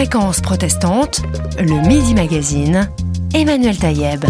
Fréquence protestante, le Midi Magazine, Emmanuel Taïeb.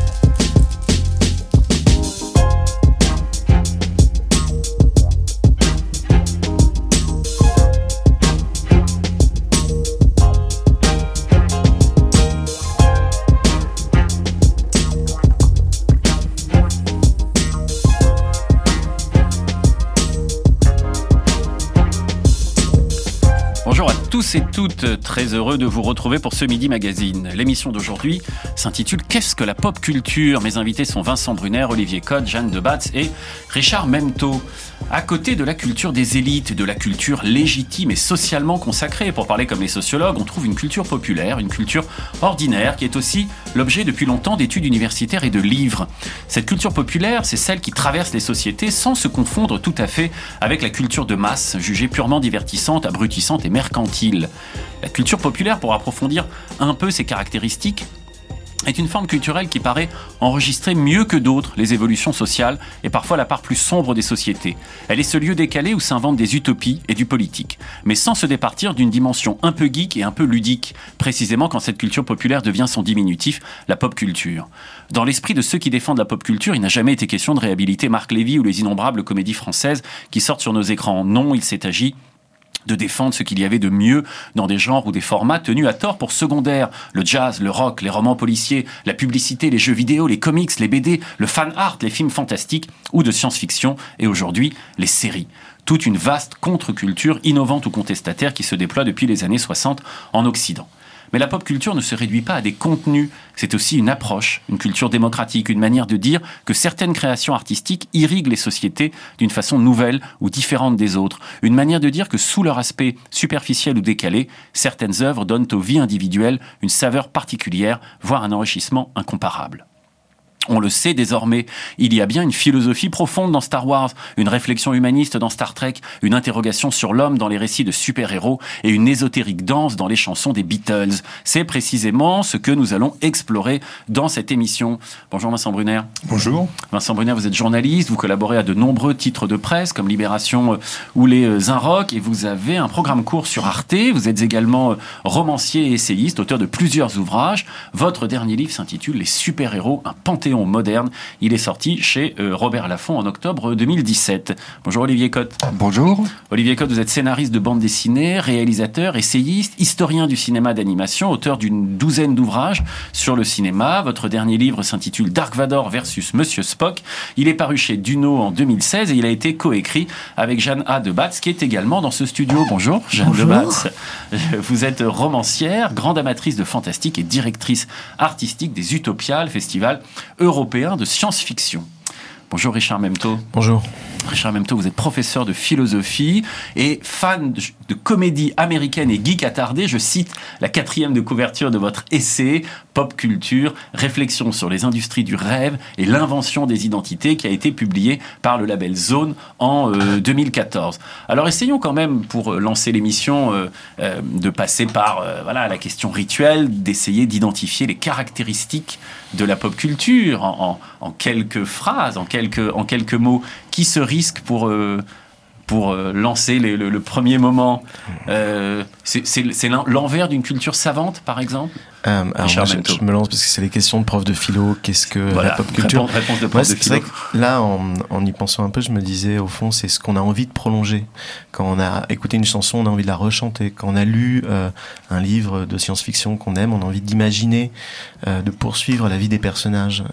Tous et toutes, très heureux de vous retrouver pour ce Midi Magazine. L'émission d'aujourd'hui s'intitule « Qu'est-ce que la pop culture ?» Mes invités sont Vincent Brunner, Olivier Cotte, Jeanne de Batz et Richard Memto. À côté de la culture des élites, de la culture légitime et socialement consacrée, pour parler comme les sociologues, on trouve une culture populaire, une culture ordinaire, qui est aussi l'objet depuis longtemps d'études universitaires et de livres. Cette culture populaire, c'est celle qui traverse les sociétés sans se confondre tout à fait avec la culture de masse, jugée purement divertissante, abrutissante et mercantile. La culture populaire, pour approfondir un peu ses caractéristiques, est une forme culturelle qui paraît enregistrer mieux que d'autres les évolutions sociales et parfois la part plus sombre des sociétés. Elle est ce lieu décalé où s'inventent des utopies et du politique, mais sans se départir d'une dimension un peu geek et un peu ludique, précisément quand cette culture populaire devient son diminutif, la pop culture. Dans l'esprit de ceux qui défendent la pop culture, il n'a jamais été question de réhabiliter Marc Lévy ou les innombrables comédies françaises qui sortent sur nos écrans. Non, il s'est agi de défendre ce qu'il y avait de mieux dans des genres ou des formats tenus à tort pour secondaires. Le jazz, le rock, les romans policiers, la publicité, les jeux vidéo, les comics, les BD, le fan art, les films fantastiques ou de science-fiction et aujourd'hui les séries. Toute une vaste contre-culture innovante ou contestataire qui se déploie depuis les années 60 en Occident. Mais la pop culture ne se réduit pas à des contenus, c'est aussi une approche, une culture démocratique, une manière de dire que certaines créations artistiques irriguent les sociétés d'une façon nouvelle ou différente des autres. Une manière de dire que sous leur aspect superficiel ou décalé, certaines œuvres donnent aux vies individuelles une saveur particulière, voire un enrichissement incomparable. On le sait désormais, il y a bien une philosophie profonde dans Star Wars, une réflexion humaniste dans Star Trek, une interrogation sur l'homme dans les récits de super-héros et une ésotérique danse dans les chansons des Beatles. C'est précisément ce que nous allons explorer dans cette émission. Bonjour Vincent Brunner. Bonjour. Vincent Brunner, vous êtes journaliste, vous collaborez à de nombreux titres de presse comme Libération ou les Inrocks et vous avez un programme court sur Arte. Vous êtes également romancier et essayiste, auteur de plusieurs ouvrages. Votre dernier livre s'intitule « Les super-héros, un panthéon moderne ». Il est sorti chez Robert Laffont en octobre 2017. Bonjour Olivier Cotte. Bonjour. Olivier Cotte, vous êtes scénariste de bande dessinée, réalisateur, essayiste, historien du cinéma d'animation, auteur d'une douzaine d'ouvrages sur le cinéma. Votre dernier livre s'intitule Dark Vador versus Monsieur Spock. Il est paru chez Duno en 2016 et il a été coécrit avec Jeanne de Batz qui est également dans ce studio. Bonjour Jeanne de Batz. Vous êtes romancière, grande amatrice de fantastique et directrice artistique des Utopiales, festival européen de science-fiction. Bonjour Richard Memto. Bonjour. Richard Memto, vous êtes professeur de philosophie et fan de comédie américaine et geek attardé. Je cite la 4e de couverture de votre essai « Pop culture, réflexion sur les industries du rêve et l'invention des identités » qui a été publié par le label Zone en 2014. Alors essayons quand même, pour lancer l'émission, de passer par la question rituelle, d'essayer d'identifier les caractéristiques de la pop culture en quelques phrases, en quelques mots. Qui se risque pour lancer le premier moment c'est l'envers d'une culture savante, par exemple. Alors je me lance parce que c'est les questions de prof de philo. Qu'est-ce que la pop culture? Réponse de prof de philo. C'est vrai que là, en y pensant un peu, je me disais, au fond, c'est ce qu'on a envie de prolonger. Quand on a écouté une chanson, on a envie de la rechanter. Quand on a lu un livre de science-fiction qu'on aime, on a envie d'imaginer, de poursuivre la vie des personnages.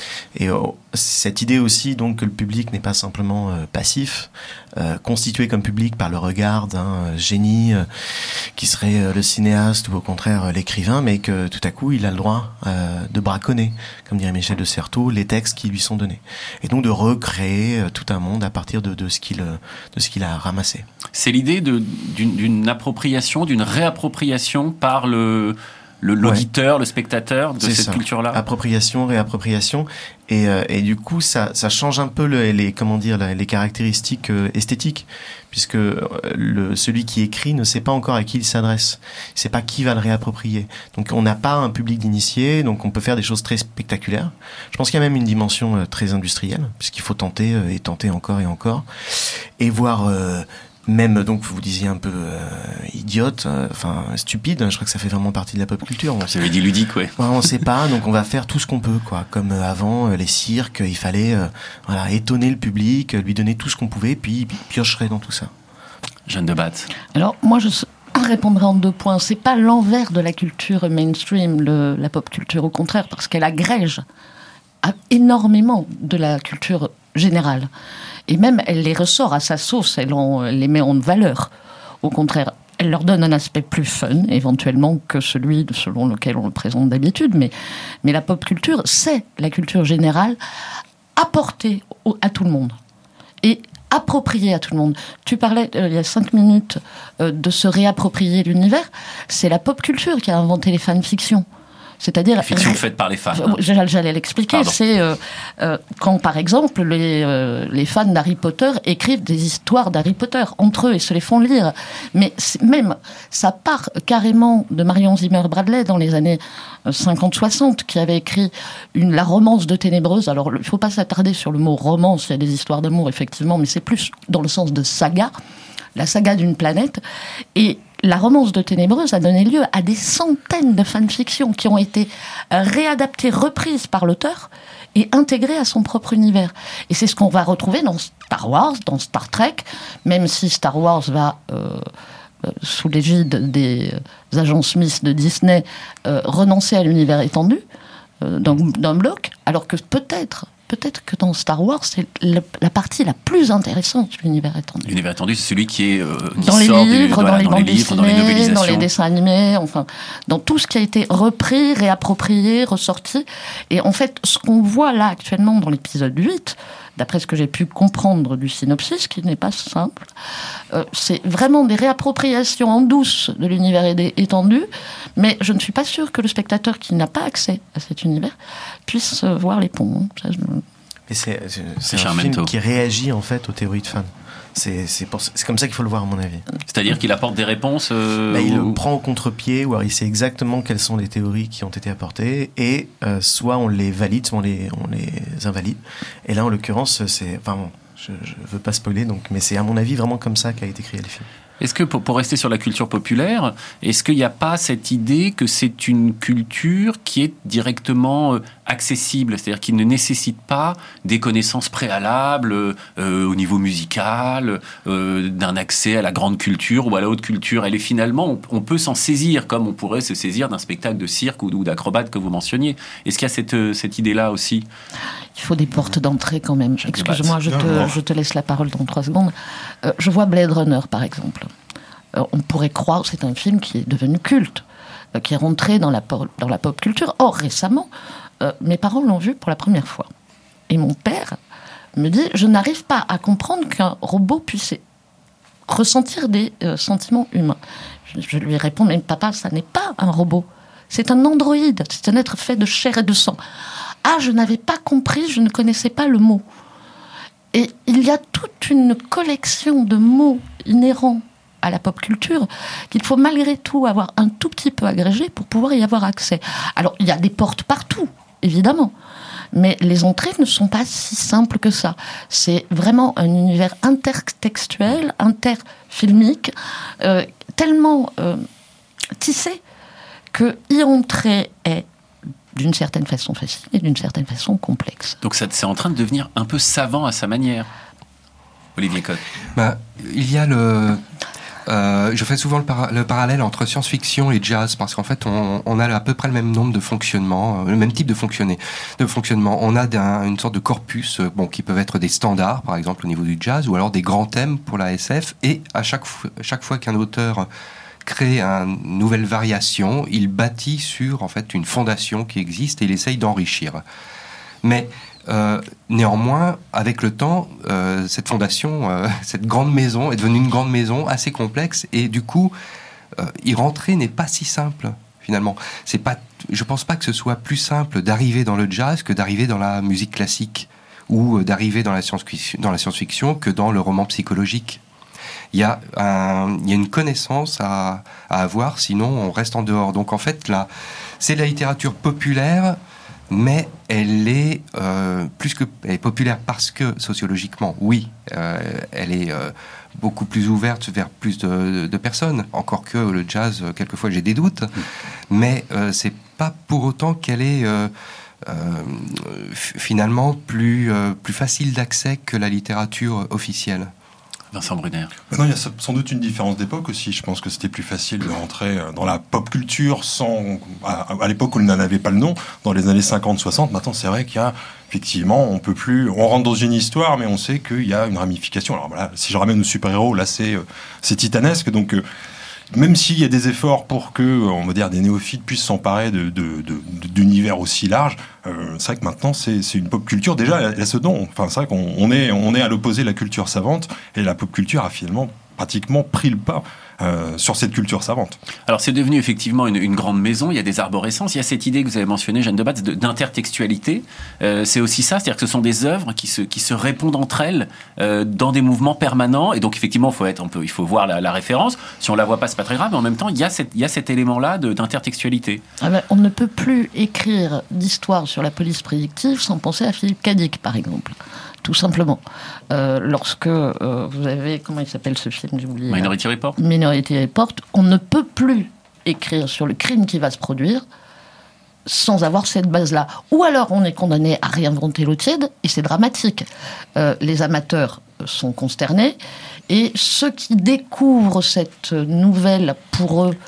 Cette idée aussi, donc, que le public n'est pas simplement passif, constitué comme public par le regard d'un génie qui serait le cinéaste ou au contraire l'écrivain, mais que tout à coup il a le droit de braconner, comme dirait Michel de Certeau, les textes qui lui sont donnés, et donc de recréer tout un monde à partir de ce qu'il a ramassé. C'est l'idée d'une appropriation, d'une réappropriation par l'auditeur, le spectateur de cette culture-là. Appropriation, réappropriation, et du coup ça change un peu les caractéristiques esthétiques, puisque celui qui écrit ne sait pas encore à qui il s'adresse, il sait pas qui va le réapproprier. Donc on n'a pas un public d'initiés, donc on peut faire des choses très spectaculaires. Je pense qu'il y a même une dimension très industrielle, puisqu'il faut tenter et tenter encore et encore, et voir même, donc vous disiez un peu idiote, stupide, je crois que ça fait vraiment partie de la pop culture. Vous avez dit ludique, ouais. On sait pas, donc on va faire tout ce qu'on peut, quoi. Comme avant, les cirques, il fallait étonner le public, lui donner tout ce qu'on pouvait, puis piocherait dans tout ça. Jeanne de Batz. Alors, moi, je répondrai en 2 points. C'est pas l'envers de la culture mainstream, la pop culture, au contraire, parce qu'elle agrège énormément de la culture générale. Et même, elle les ressort à sa sauce, elle les met en valeur. Au contraire, elle leur donne un aspect plus fun, éventuellement, que celui selon lequel on le présente d'habitude. Mais la pop culture, c'est la culture générale apportée à tout le monde. Et appropriée à tout le monde. Tu parlais, il y a 5 minutes, de se réapproprier l'univers. C'est la pop culture qui a inventé les fanfictions. C'est-à-dire la fiction faite par les fans. J'allais l'expliquer. Pardon. C'est quand, par exemple, les fans d'Harry Potter écrivent des histoires d'Harry Potter entre eux et se les font lire. Mais même, ça part carrément de Marion Zimmer Bradley dans les années 50-60, qui avait écrit la romance de Ténébreuse. Alors, il ne faut pas s'attarder sur le mot romance. Il y a des histoires d'amour, effectivement, mais c'est plus dans le sens de saga. La saga d'une planète. Et la romance de Ténébreuse a donné lieu à des centaines de fanfictions qui ont été réadaptées, reprises par l'auteur et intégrées à son propre univers. Et c'est ce qu'on va retrouver dans Star Wars, dans Star Trek, même si Star Wars va, sous l'égide des agents Smith de Disney, renoncer à l'univers étendu d'un bloc, alors que peut-être que dans Star Wars, c'est la partie la plus intéressante de l'univers étendu. L'univers étendu, c'est celui qui est dans les livres, dans les bandes dessinées, dans les novelisations, dans les dessins animés, enfin, dans tout ce qui a été repris, réapproprié, ressorti. Et en fait, ce qu'on voit là actuellement dans l'épisode 8, d'après ce que j'ai pu comprendre du synopsis, qui n'est pas simple, c'est vraiment des réappropriations en douce de l'univers étendu, mais je ne suis pas sûre que le spectateur qui n'a pas accès à cet univers puisse voir les ponts. Mais c'est un film qui réagit en fait aux théories de fans. C'est comme ça qu'il faut le voir, à mon avis. C'est-à-dire qu'il apporte des réponses il le prend au contre-pied, ou alors il sait exactement quelles sont les théories qui ont été apportées, et soit on les valide, soit on les invalide. Et là, en l'occurrence, je veux pas spoiler, mais c'est à mon avis vraiment comme ça qu'a été créé le film. Est-ce que, pour rester sur la culture populaire, est-ce qu'il n'y a pas cette idée que c'est une culture qui est directement accessible, c'est-à-dire qui ne nécessite pas des connaissances préalables au niveau musical, d'un accès à la grande culture ou à la haute culture? Elle est finalement, on peut s'en saisir comme on pourrait se saisir d'un spectacle de cirque ou d'acrobate que vous mentionniez. Est-ce qu'il y a cette idée-là aussi? Il faut des portes d'entrée quand même. Excuse-moi, je te laisse la parole dans 3 secondes. Je vois Blade Runner, par exemple. On pourrait croire que c'est un film qui est devenu culte, qui est rentré dans la pop culture. Or, récemment, mes parents l'ont vu pour la première fois. Et mon père me dit, je n'arrive pas à comprendre qu'un robot puisse ressentir des sentiments humains. Je lui réponds, mais papa, ça n'est pas un robot. C'est un androïde, c'est un être fait de chair et de sang. Ah, je n'avais pas compris, je ne connaissais pas le mot. Et il y a toute une collection de mots inhérents à la pop culture qu'il faut malgré tout avoir un tout petit peu agrégé pour pouvoir y avoir accès. Alors, il y a des portes partout, évidemment, mais les entrées ne sont pas si simples que ça. C'est vraiment un univers intertextuel, interfilmique, tellement tissé que y entrer est d'une certaine façon facile et d'une certaine façon complexe. Donc c'est en train de devenir un peu savant à sa manière. Olivier Cotte. Il y a je fais souvent le parallèle entre science-fiction et jazz, parce qu'en fait, on a à peu près le même nombre de fonctionnements, le même type de fonctionnement. On a une sorte de corpus, qui peuvent être des standards, par exemple, au niveau du jazz, ou alors des grands thèmes pour la SF, et à chaque fois qu'un auteur crée une nouvelle variation, il bâtit sur, en fait, une fondation qui existe et il essaye d'enrichir. Mais néanmoins, avec le temps, cette fondation, cette grande maison est devenue une grande maison assez complexe, et du coup, y rentrer n'est pas si simple, finalement. Je pense pas que ce soit plus simple d'arriver dans le jazz que d'arriver dans la musique classique, ou d'arriver dans la science-fiction que dans le roman psychologique. Il y a une connaissance à avoir, sinon on reste en dehors. Donc en fait, là, c'est la littérature populaire mais elle est elle est populaire parce que sociologiquement, oui, elle est beaucoup plus ouverte vers plus de personnes. Encore que le jazz, quelquefois j'ai des doutes, mais c'est pas pour autant qu'elle est finalement plus facile d'accès que la littérature officielle. Vincent Brunner. Non, il y a sans doute une différence d'époque aussi. Je pense que c'était plus facile de rentrer dans la pop culture à l'époque où il n'en avait pas le nom, dans les années 50-60. Maintenant, c'est vrai qu'il y a effectivement, on rentre dans une histoire, mais on sait qu'il y a une ramification. Alors voilà, si je ramène aux super-héros, là, c'est titanesque. Donc, même s'il y a des efforts pour que, on va dire, des néophytes puissent s'emparer d'univers aussi larges, c'est vrai que maintenant c'est une pop culture. Déjà, elle a ce don. Enfin, c'est vrai qu'on est à l'opposé de la culture savante, et la pop culture a finalement pratiquement pris le pas sur cette culture savante. Alors c'est devenu effectivement une grande maison, il y a des arborescences, il y a cette idée que vous avez mentionnée, Jeanne de Batz, d'intertextualité. C'est aussi ça, c'est-à-dire que ce sont des œuvres qui se répondent entre elles dans des mouvements permanents, et donc effectivement il faut voir la référence. Si on la voit pas, c'est pas très grave, mais en même temps il y a cet élément-là d'intertextualité. On ne peut plus écrire d'histoire sur la police prédictive sans penser à Philippe Cadic, par exemple. Tout simplement. Lorsque vous avez... Comment il s'appelle ce film, j'ai oublié. Minority Report. Minority Report. On ne peut plus écrire sur le crime qui va se produire sans avoir cette base-là. Ou alors on est condamné à réinventer l'eau tiède, et c'est dramatique. Les amateurs sont consternés, et ceux qui découvrent cette nouvelle, pour eux,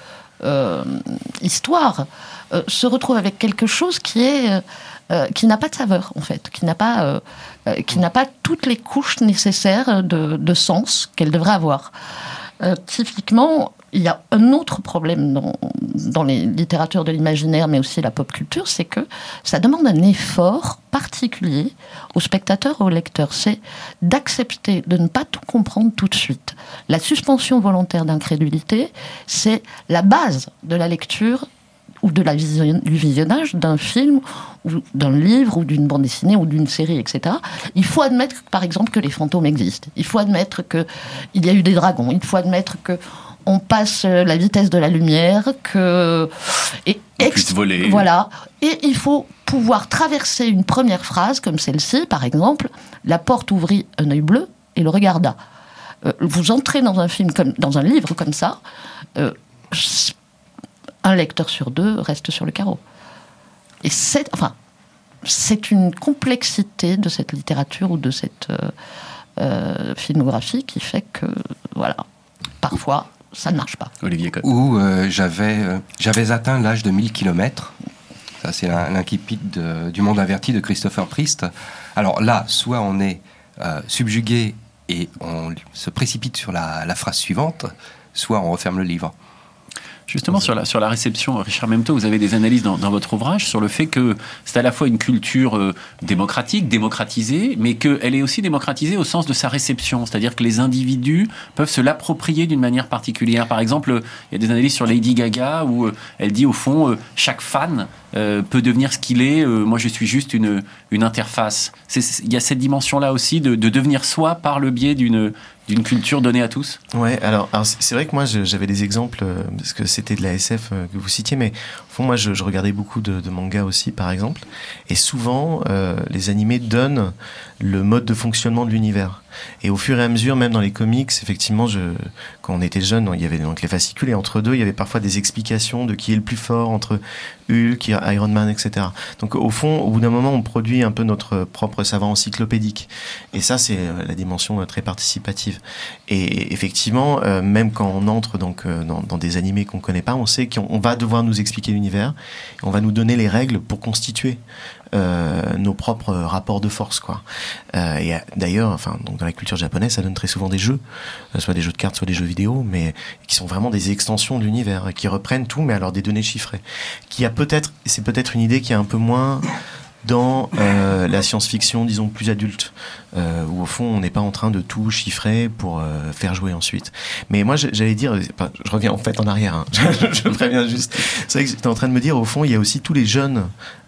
histoire, se retrouvent avec quelque chose qui n'a pas de saveur, en fait, qui n'a pas toutes les couches nécessaires de sens qu'elle devrait avoir. Typiquement, il y a un autre problème dans les littératures de l'imaginaire, mais aussi la pop culture, c'est que ça demande un effort particulier au spectateur et au lecteur. C'est d'accepter de ne pas tout comprendre tout de suite. La suspension volontaire d'incrédulité, c'est la base de la lecture ou du visionnage d'un film, ou d'un livre, ou d'une bande dessinée, ou d'une série, etc. Il faut admettre, par exemple, que les fantômes existent. Il faut admettre qu'il y a eu des dragons. Il faut admettre qu'on passe la vitesse de la lumière, on puisse voler. Voilà. Et il faut pouvoir traverser une première phrase, comme celle-ci, par exemple. La porte ouvrit un œil bleu et le regarda. Vous entrez dans un film, dans un livre comme ça, un lecteur sur deux reste sur le carreau. Et c'est une complexité de cette littérature ou de cette filmographie qui fait que, voilà, parfois, ça ne marche pas. Olivier Cotte. Où j'avais atteint l'âge de 1000 km. Ça, c'est l'incipit du monde averti de Christopher Priest. Alors là, soit on est subjugué et on se précipite sur la phrase suivante, soit on referme le livre. Justement, sur la réception, Richard Memto, vous avez des analyses dans votre ouvrage sur le fait que c'est à la fois une culture démocratisée, mais qu'elle est aussi démocratisée au sens de sa réception. C'est-à-dire que les individus peuvent se l'approprier d'une manière particulière. Par exemple, il y a des analyses sur Lady Gaga où elle dit, au fond, chaque fan peut devenir ce qu'il est. Moi, je suis juste une interface. Il y a cette dimension-là aussi de devenir soi par le biais d'une culture donnée à tous. Ouais, alors c'est vrai que moi j'avais des exemples, parce que c'était de la SF que vous citiez, mais au fond moi je regardais beaucoup de mangas aussi, par exemple, et souvent les animés donnent le mode de fonctionnement de l'univers. Et au fur et à mesure, même dans les comics, effectivement, quand on était jeune, il y avait donc les fascicules, et entre deux, il y avait parfois des explications de qui est le plus fort entre Hulk, Iron Man, etc. Donc au fond, au bout d'un moment, on produit un peu notre propre savoir encyclopédique. Et ça, c'est la dimension très participative. Et effectivement, même quand on entre donc dans des animés qu'on connaît pas, on sait qu'on va devoir nous expliquer l'univers, et on va nous donner les règles pour constituer nos propres rapports de force, quoi. Et d'ailleurs, donc dans la culture japonaise, ça donne très souvent des jeux, soit des jeux de cartes, soit des jeux vidéo, mais qui sont vraiment des extensions de l'univers, et qui reprennent tout, mais alors des données chiffrées. C'est peut-être une idée qui est un peu moins dans la science-fiction, disons, plus adulte, où au fond on n'est pas en train de tout chiffrer pour faire jouer ensuite. Mais moi j'allais dire, je reviens en fait en arrière, hein. Je préviens juste, c'est vrai que j'étais en train de me dire, au fond il y a aussi tous les jeunes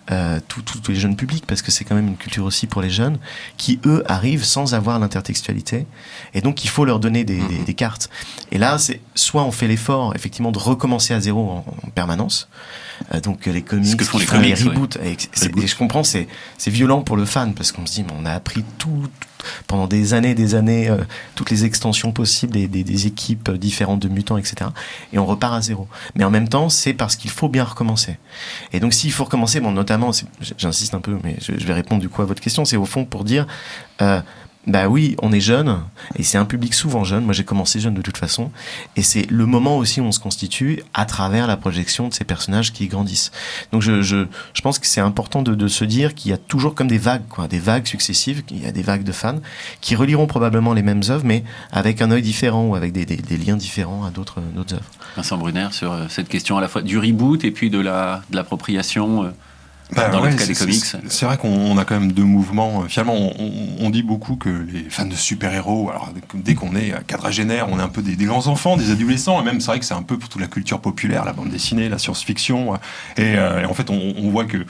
tous les jeunes publics, parce que c'est quand même une culture aussi pour les jeunes qui, eux, arrivent sans avoir l'intertextualité, et donc il faut leur donner des cartes. Et là, c'est soit on fait l'effort, effectivement, de recommencer à zéro en permanence, donc les comics, que font les comics, les reboots, et je comprends, c'est violent pour le fan, parce qu'on se dit, mais on a appris tout pendant des années, toutes les extensions possibles, des équipes différentes de mutants, etc. Et on repart à zéro. Mais en même temps, c'est parce qu'il faut bien recommencer. Et donc, s'il faut recommencer, bon, notamment, j'insiste un peu, mais je vais répondre du coup à votre question, c'est au fond pour dire, bah oui, on est jeune, et c'est un public souvent jeune. Moi, j'ai commencé jeune de toute façon, et c'est le moment aussi où on se constitue à travers la projection de ces personnages qui grandissent. Donc, je pense que c'est important de se dire qu'il y a toujours comme des vagues, des vagues successives. Il y a des vagues de fans qui reliront probablement les mêmes œuvres, mais avec un œil différent ou avec des liens différents à d'autres œuvres. Vincent Brunner, sur cette question à la fois du reboot et puis de l'appropriation. Dans le cas des comics. C'est vrai qu'on a quand même deux mouvements. Finalement, on dit beaucoup que les fans de super-héros, alors dès qu'on est quadragénaire, on est un peu des grands enfants, des adolescents, et même c'est vrai que c'est un peu pour toute la culture populaire, la bande dessinée, la science-fiction. Et en fait, on voit que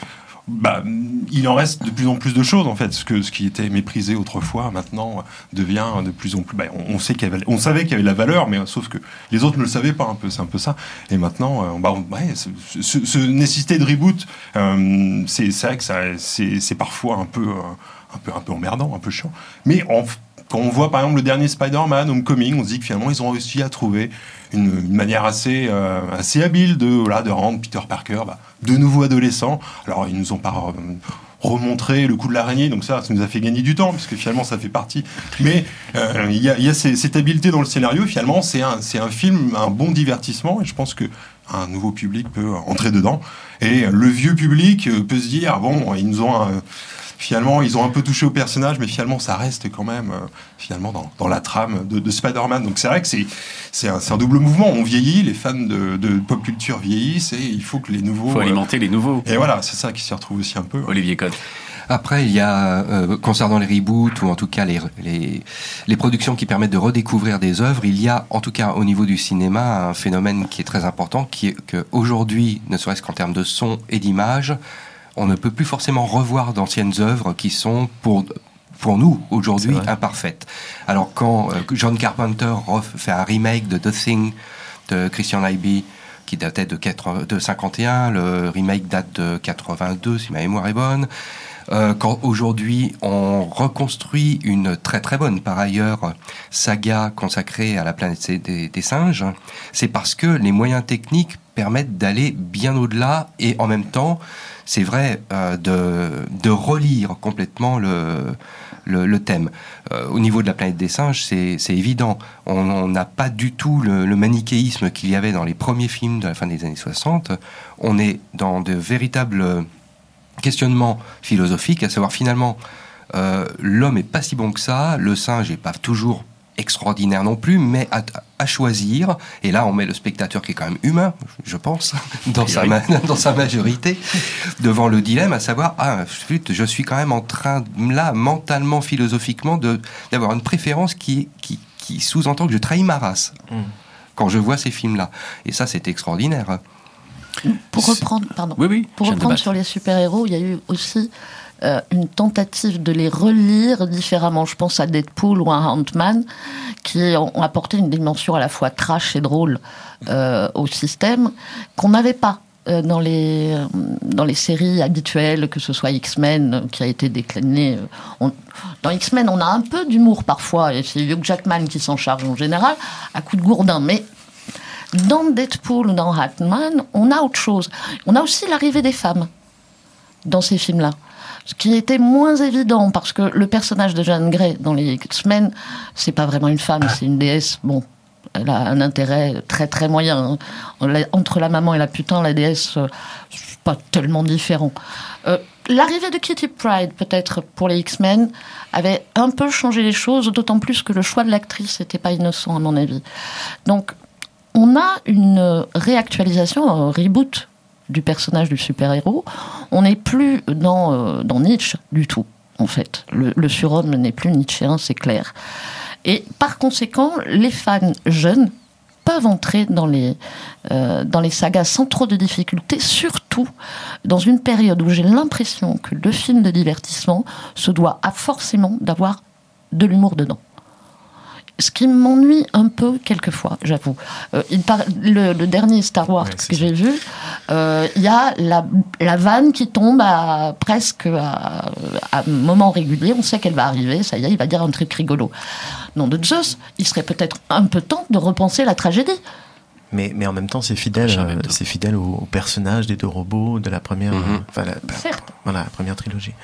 il en reste de plus en plus de choses, en fait. Ce qui était méprisé autrefois, maintenant, devient de plus en plus... on savait qu'il y avait de la valeur, mais sauf que les autres ne le savaient pas, un peu. C'est un peu ça. Et maintenant, ce nécessité de reboot, c'est vrai que c'est parfois un peu emmerdant, un peu chiant. Mais quand on voit, par exemple, le dernier Spider-Man, Homecoming, on se dit que finalement, ils ont réussi à trouver une manière assez habile de rendre Peter Parker de nouveau adolescent. Alors, ils nous ont pas remontré le coup de l'araignée, donc ça nous a fait gagner du temps, parce que finalement, ça fait partie. Mais il y a cette habileté dans le scénario. Finalement, c'est un film, un bon divertissement, et je pense que un nouveau public peut entrer dedans. Et le vieux public peut se dire, bon, ils nous ont... Finalement, ils ont un peu touché au personnage, mais finalement, ça reste quand même dans la trame de Spider-Man. Donc c'est vrai que c'est un double mouvement. On vieillit, les fans de pop culture vieillissent, et il faut que les nouveaux... Il faut alimenter les nouveaux. Et voilà, c'est ça qui s'y retrouve aussi un peu. Olivier Cotte. Après, il y a, concernant les reboots, ou en tout cas les productions qui permettent de redécouvrir des œuvres, il y a, en tout cas au niveau du cinéma, un phénomène qui est très important, qui est qu'aujourd'hui, ne serait-ce qu'en termes de son et d'image, on ne peut plus forcément revoir d'anciennes œuvres qui sont, pour nous, aujourd'hui, imparfaites. Alors, quand John Carpenter fait un remake de The Thing de Christian Nyby, qui datait de 51, le remake date de 82, si ma mémoire est bonne, quand aujourd'hui on reconstruit une très très bonne, par ailleurs, saga consacrée à la planète des singes, c'est parce que les moyens techniques permettent d'aller bien au-delà, et en même temps, c'est vrai, de relire complètement le thème. Au niveau de la planète des singes, c'est évident. On n'a pas du tout le manichéisme qu'il y avait dans les premiers films de la fin des années 60. On est dans de véritables questionnements philosophiques, à savoir finalement, l'homme est pas si bon que ça, le singe est pas toujours extraordinaire non plus, mais à choisir, et là on met le spectateur qui est quand même humain, je pense, dans sa majorité, devant le dilemme, à savoir, je suis quand même en train, là, mentalement, philosophiquement, d'avoir une préférence qui sous-entend que je trahis ma race, quand je vois ces films-là. Et ça, c'est extraordinaire. Pour reprendre, pour reprendre sur les super-héros, il y a eu aussi une tentative de les relire différemment. Je pense à Deadpool ou à Ant-Man, qui ont apporté une dimension à la fois trash et drôle au système, qu'on n'avait pas dans les séries habituelles, que ce soit X-Men, qui a été décliné. Dans X-Men, on a un peu d'humour parfois, et c'est Hugh Jackman qui s'en charge en général, à coup de gourdin, mais dans Deadpool ou dans Ant-Man, on a autre chose. On a aussi l'arrivée des femmes dans ces films-là. Ce qui était moins évident, parce que le personnage de Jean Grey dans les X-Men, c'est pas vraiment une femme, c'est une déesse. Bon, elle a un intérêt très très moyen. Entre la maman et la putain, la déesse, c'est pas tellement différent. L'arrivée de Kitty Pryde, peut-être, pour les X-Men, avait un peu changé les choses, d'autant plus que le choix de l'actrice n'était pas innocent, à mon avis. Donc, on a une réactualisation, un reboot du personnage du super-héros. On n'est plus dans Nietzsche du tout, en fait. Le surhomme n'est plus nietzschéen, c'est clair. Et par conséquent, les fans jeunes peuvent entrer dans les sagas sans trop de difficultés, surtout dans une période où j'ai l'impression que le film de divertissement se doit forcément d'avoir de l'humour dedans. Ce qui m'ennuie un peu quelquefois, j'avoue. Le dernier Star Wars que j'ai vu, il y a la vanne qui tombe presque à moment régulier. On sait qu'elle va arriver, ça y est, il va dire un truc rigolo. Nom de Zeus, il serait peut-être un peu temps de repenser la tragédie. Mais en même temps, c'est fidèle au personnage des deux robots de la première, la première trilogie.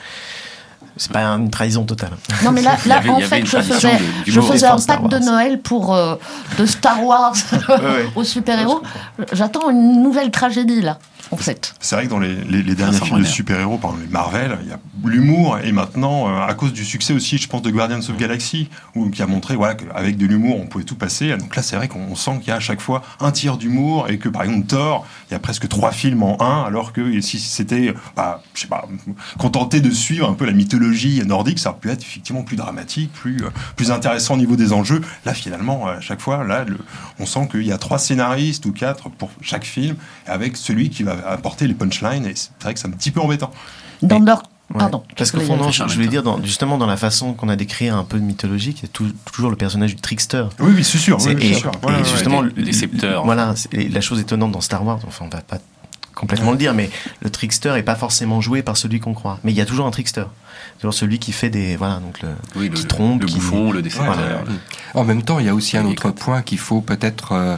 C'est pas une trahison totale. Non, mais là en fait, je faisais un pack de Noël pour de Star Wars aux super-héros. J'attends une nouvelle tragédie, là, en fait. C'est vrai que dans les derniers films de super-héros, par exemple les Marvel, il y a l'humour, et maintenant, à cause du succès aussi, je pense, de Guardians of the Galaxy, qui a montré qu'avec de l'humour, on pouvait tout passer. Donc là, c'est vrai qu'on sent qu'il y a à chaque fois un tiers d'humour, et que, par exemple, Thor, il y a presque 3 films en un, alors que si c'était, je sais pas, contenté de suivre un peu la mythologie nordique, ça aurait pu être effectivement plus dramatique, plus intéressant au niveau des enjeux. Là, finalement, à chaque fois, on sent qu'il y a 3 scénaristes ou 4 pour chaque film, avec celui qui va apporter les punchlines, et c'est vrai que c'est un petit peu embêtant. Dans leur... Pardon. Parce qu'au fond, je voulais dire, justement, dans la façon qu'on a d'écrire un peu de mythologique, il y a toujours le personnage du trickster. Oui, c'est sûr. Et voilà, justement, le décepteur. Voilà, la chose étonnante dans Star Wars, enfin, on va pas complètement le dire, mais le trickster est pas forcément joué par celui qu'on croit. Mais il y a toujours un trickster. Toujours celui qui fait des... Voilà, donc qui trompe. Le bouffon, le décepteur. Voilà. En même temps, il y a aussi un autre point qu'il faut peut-être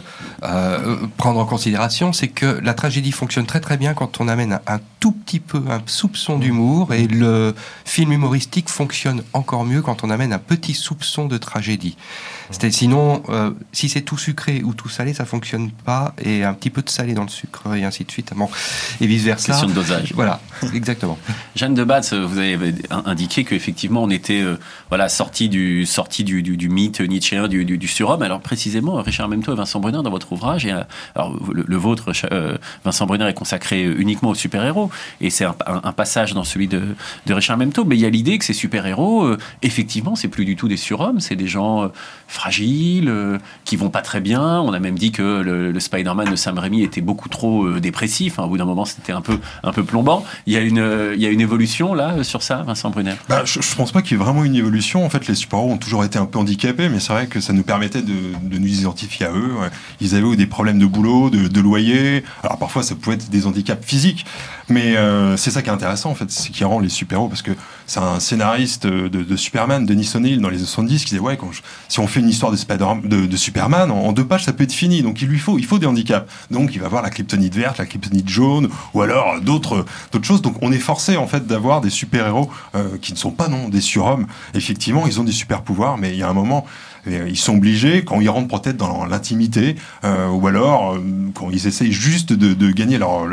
prendre en considération, c'est que la tragédie fonctionne très très bien quand on amène un tout petit peu, un soupçon d'humour, et le film humoristique fonctionne encore mieux quand on amène un petit soupçon de tragédie. Sinon, si c'est tout sucré ou tout salé, ça fonctionne pas, et un petit peu de salé dans le sucre, et ainsi de suite. Bon, et vice-versa. Question de dosage. Voilà, exactement. Jeanne de Batz, vous avez indiqué qu'effectivement on était sorti du mythe nietzschéen du surhomme. Alors précisément, Richard Memto et Vincent Brunner, dans votre ouvrage, alors le vôtre, Vincent Brunner, est consacré uniquement aux super-héros, et c'est un passage dans celui de Richard Memto, mais il y a l'idée que ces super-héros, effectivement, c'est plus du tout des surhommes, c'est des gens fragiles, qui vont pas très bien. On a même dit que le Spider-Man de Sam Raimi était beaucoup trop dépressif. Au bout d'un moment, c'était un peu plombant. Il y a une évolution là sur ça, Vincent Brunner. Je pense pas qu'il y ait vraiment une évolution. En fait, les super-héros ont toujours été un peu handicapés, mais c'est vrai que ça nous permettait de nous identifier à eux. Ils avaient eu des problèmes de boulot, de loyer. Alors parfois, ça pouvait être des handicaps physiques, mais c'est ça qui est intéressant en fait, c'est qui rend les super-héros, parce que c'est un scénariste de Superman, Denis O'Neill, dans les 70, qui disait si on fait une histoire de Superman, en 2 pages, ça peut être fini. Donc il faut des handicaps. Donc il va avoir la kryptonite verte, la kryptonite jaune, ou alors d'autres choses. Donc on est forcé en fait d'avoir des super-héros qui ne sont pas des surhommes. Effectivement, ils ont des super-pouvoirs, mais il y a un moment, ils sont obligés, quand ils rentrent peut-être dans l'intimité, ou alors quand ils essayent juste de gagner leur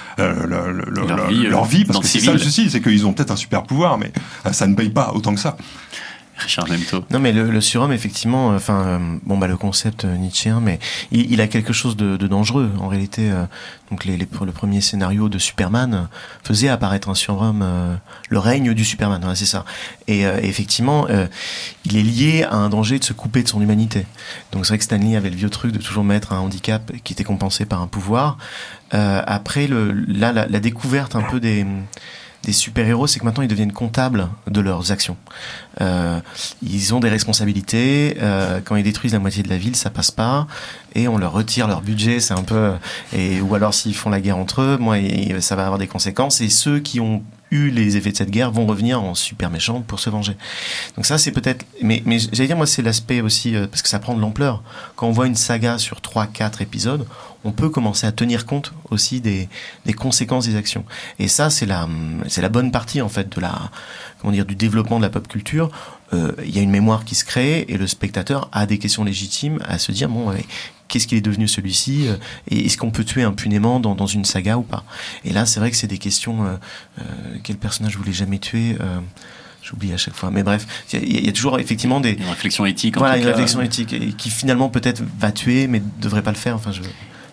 vie, parce que c'est ça le souci, c'est qu'ils ont peut-être un super-pouvoir, mais ça ne paye pas autant que ça. Richard Memto. Non, mais le surhomme, effectivement, le concept nietzschéen, mais il a quelque chose de dangereux. En réalité, donc le premier scénario de Superman faisait apparaître un surhomme, le règne du Superman, voilà, c'est ça. Et effectivement, il est lié à un danger de se couper de son humanité. Donc c'est vrai que Stan Lee avait le vieux truc de toujours mettre un handicap qui était compensé par un pouvoir. Après, la découverte un peu des super-héros, c'est que maintenant ils deviennent comptables de leurs actions. Ils ont des responsabilités. Quand ils détruisent la moitié de la ville, ça passe pas, et on leur retire leur budget. C'est un peu, ou alors s'ils font la guerre entre eux, ça va avoir des conséquences. Et ceux qui ont eu les effets de cette guerre vont revenir en super méchants pour se venger. Donc ça, c'est peut-être... Mais j'allais dire, moi, c'est l'aspect aussi, parce que ça prend de l'ampleur. Quand on voit une saga sur 3-4 épisodes, on peut commencer à tenir compte aussi des conséquences des actions. Et ça, c'est la bonne partie, en fait, du développement de la pop culture. Il y a une mémoire qui se crée, et le spectateur a des questions légitimes à se dire, qu'est-ce qu'il est devenu celui-ci, et est-ce qu'on peut tuer impunément dans une saga ou pas? Et là, c'est vrai que c'est des questions, quel personnage je voulais jamais tuer, j'oublie à chaque fois, mais bref, il y a toujours effectivement une réflexion éthique. Voilà, une réflexion éthique, qui finalement peut-être va tuer, mais devrait pas le faire.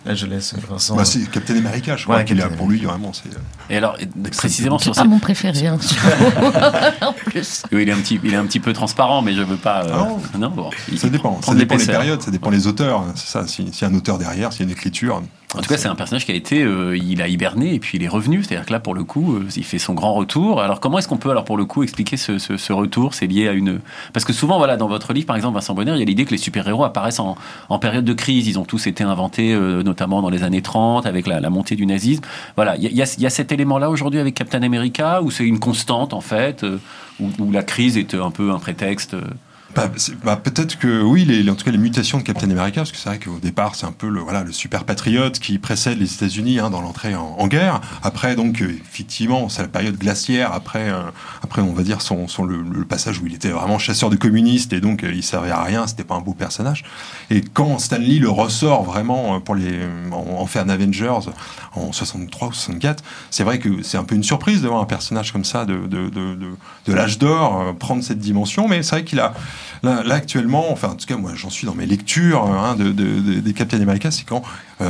Là, je laisse Vincent. C'est Captain America, je crois qu'il est pour lui, vraiment. Et alors, précisément sur pas mon préféré, hein, en plus. Oui, il est un petit peu transparent, mais je veux pas. Non, bon, ça dépend. Ça dépend des périodes, ça dépend des auteurs. C'est ça. S'il y a un auteur derrière, s'il y a une écriture. En tout cas, c'est un personnage qui a été, il a hiberné et puis il est revenu. C'est-à-dire que là, pour le coup, il fait son grand retour. Alors, comment est-ce qu'on peut, pour le coup, expliquer ce retour? C'est lié à une... Parce que souvent, voilà, dans votre livre, par exemple, Vincent Bonner, il y a l'idée que les super-héros apparaissent en période de crise. Ils ont tous été inventés, notamment dans les années 30, avec la montée du nazisme. Voilà, il y a cet élément-là aujourd'hui avec Captain America, où c'est une constante, en fait, où la crise est un peu un prétexte. Peut-être que oui, en tout cas les mutations de Captain America, parce que c'est vrai qu'au départ c'est un peu le super patriote qui précède les États-Unis dans l'entrée en guerre. Après donc effectivement c'est la période glaciaire. Après on va dire le passage où il était vraiment chasseur de communistes et donc il servait à rien, c'était pas un beau personnage. Et quand Stan Lee le ressort vraiment en fait un Avengers en 63 ou 64, c'est vrai que c'est un peu une surprise de voir un personnage comme ça de l'âge d'or prendre cette dimension, mais c'est vrai qu'il a Là, actuellement, enfin, en tout cas, moi, j'en suis dans mes lectures des Captain America, c'est quand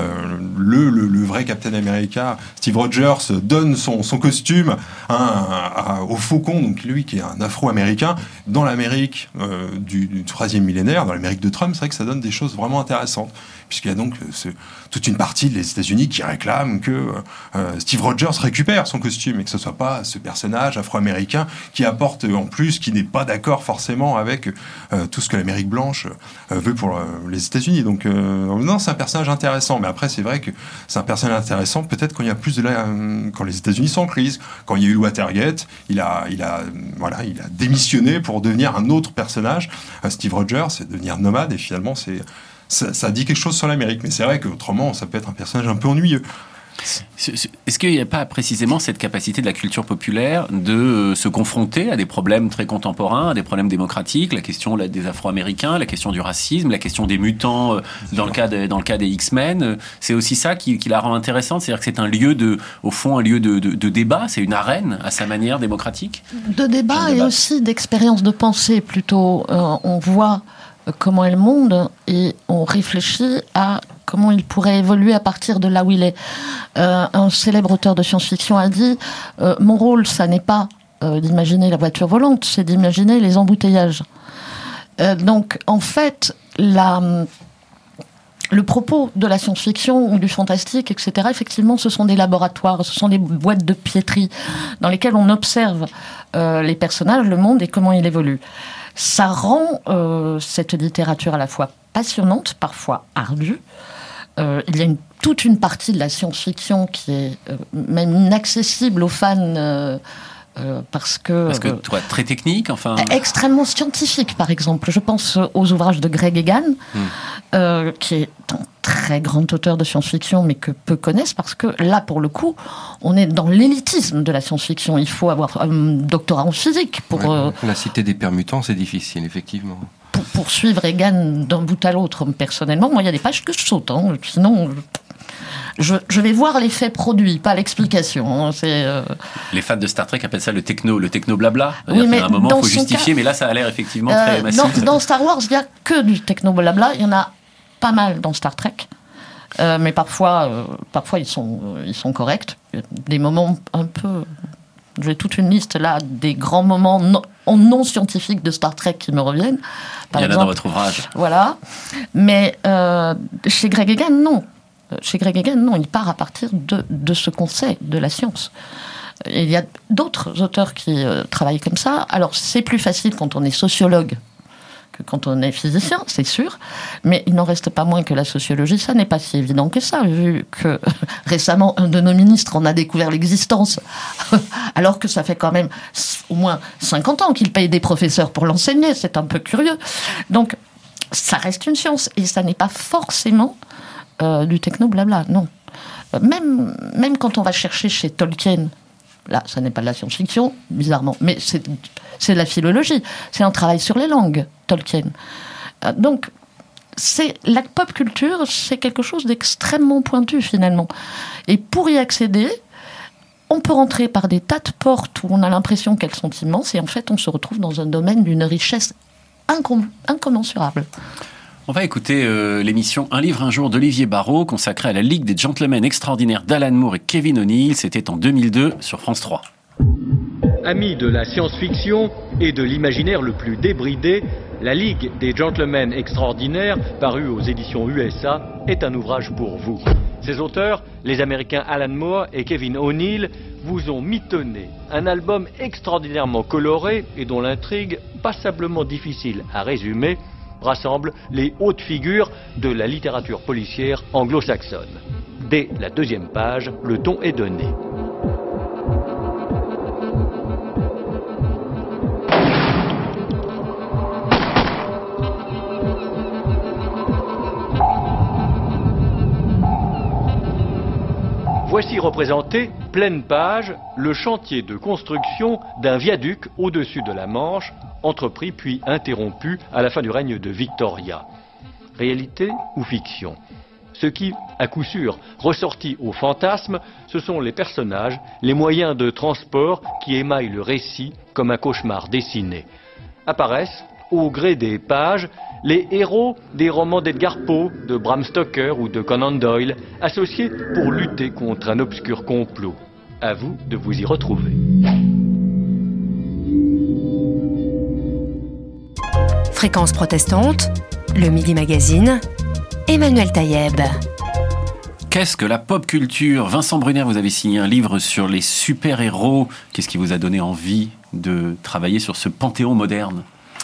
le vrai Captain America, Steve Rogers, donne son costume au Faucon, donc lui qui est un Afro-Américain, dans l'Amérique du troisième millénaire, dans l'Amérique de Trump. C'est vrai que ça donne des choses vraiment intéressantes, puisqu'il y a donc toute une partie des États-Unis qui réclament que Steve Rogers récupère son costume et que ce soit pas ce personnage afro-américain qui apporte en plus, qui n'est pas d'accord forcément avec tout ce que l'Amérique blanche veut pour les États-Unis. Donc non, c'est un personnage intéressant, mais après c'est vrai que c'est un personnage intéressant peut-être quand il y a plus quand les États-Unis sont en crise, quand il y a eu le Watergate, il a démissionné pour devenir un autre personnage, Steve Rogers, c'est devenir nomade, et finalement ça dit quelque chose sur l'Amérique, mais c'est vrai qu'autrement ça peut être un personnage un peu ennuyeux. Est-ce qu'il n'y a pas précisément cette capacité de la culture populaire de se confronter à des problèmes très contemporains, à des problèmes démocratiques, la question des Afro-Américains, la question du racisme, la question des mutants dans le cas des X-Men? C'est aussi ça qui la rend intéressante, c'est-à-dire que c'est un lieu de débat, c'est une arène à sa manière démocratique. De débat et aussi d'expérience de pensée plutôt. On voit comment est le monde et on réfléchit à comment il pourrait évoluer à partir de là où il est. Un célèbre auteur de science-fiction a dit « Mon rôle, ça n'est pas d'imaginer la voiture volante, c'est d'imaginer les embouteillages. » Donc, en fait, le propos de la science-fiction ou du fantastique, etc., effectivement, ce sont des laboratoires, ce sont des boîtes de piéterie dans lesquelles on observe les personnages, le monde et comment il évolue. Ça rend cette littérature à la fois passionnante, parfois ardue. Il y a toute une partie de la science-fiction qui est même inaccessible aux fans parce que très technique, enfin extrêmement scientifique, par exemple. Je pense aux ouvrages de Greg Egan, qui est un très grand auteur de science-fiction, mais que peu connaissent, parce que là, pour le coup, on est dans l'élitisme de la science-fiction. Il faut avoir un doctorat en physique pour... La cité des permutants, c'est difficile, effectivement. Pour suivre Egan d'un bout à l'autre, personnellement, moi, il y a des pages que je saute. Sinon... Je vais voir l'effet produit, pas l'explication. Les fans de Star Trek appellent ça le techno blabla. Oui, mais à un moment, il faut justifier, mais là, ça a l'air effectivement très massif. Dans Star Wars, il n'y a que du techno blabla. Il y en a pas mal dans Star Trek. Mais parfois ils sont corrects. Il y a des moments un peu... J'ai toute une liste là des grands moments non scientifiques de Star Trek qui me reviennent. Il y en a dans votre ouvrage. Voilà. Mais chez Greg Egan, non. Chez Greg Egan, non, il part à partir de ce qu'on sait de la science. Et il y a d'autres auteurs qui travaillent comme ça. Alors, c'est plus facile quand on est sociologue que quand on est physicien, c'est sûr. Mais il n'en reste pas moins que la sociologie, ça n'est pas si évident que ça, vu que récemment, un de nos ministres en a découvert l'existence, alors que ça fait quand même au moins 50 ans qu'il paye des professeurs pour l'enseigner. C'est un peu curieux. Donc, ça reste une science. Et ça n'est pas forcément... du techno-blabla, non. Même quand on va chercher chez Tolkien, là, ça n'est pas de la science-fiction, bizarrement, mais c'est de la philologie. C'est un travail sur les langues, Tolkien. Donc, la pop culture, c'est quelque chose d'extrêmement pointu, finalement. Et pour y accéder, on peut rentrer par des tas de portes où on a l'impression qu'elles sont immenses, et en fait, on se retrouve dans un domaine d'une richesse incommensurable. On va écouter l'émission Un livre un jour d'Olivier Barrault, consacrée à la Ligue des Gentlemen Extraordinaires d'Alan Moore et Kevin O'Neill. C'était en 2002 sur France 3. Amis de la science-fiction et de l'imaginaire le plus débridé, la Ligue des Gentlemen Extraordinaires, paru aux éditions USA, est un ouvrage pour vous. Ses auteurs, les Américains Alan Moore et Kevin O'Neill, vous ont mitonné un album extraordinairement coloré et dont l'intrigue, passablement difficile à résumer, rassemble les hautes figures de la littérature policière anglo-saxonne. Dès la 2e page, le ton est donné. Voici représenté, pleine page, le chantier de construction d'un viaduc au-dessus de la Manche, entrepris puis interrompu à la fin du règne de Victoria. Réalité ou fiction? Ce qui, à coup sûr, ressortit au fantasme, ce sont les personnages, les moyens de transport qui émaillent le récit comme un cauchemar dessiné. Apparaissent, au gré des pages, les héros des romans d'Edgar Poe, de Bram Stoker ou de Conan Doyle, associés pour lutter contre un obscur complot. À vous de vous y retrouver. Fréquence protestante, le Midi Magazine, Emmanuel Taïeb. Qu'est-ce que la pop culture? Vincent Brunner, vous avez signé un livre sur les super-héros. Qu'est-ce qui vous a donné envie de travailler sur ce panthéon moderne?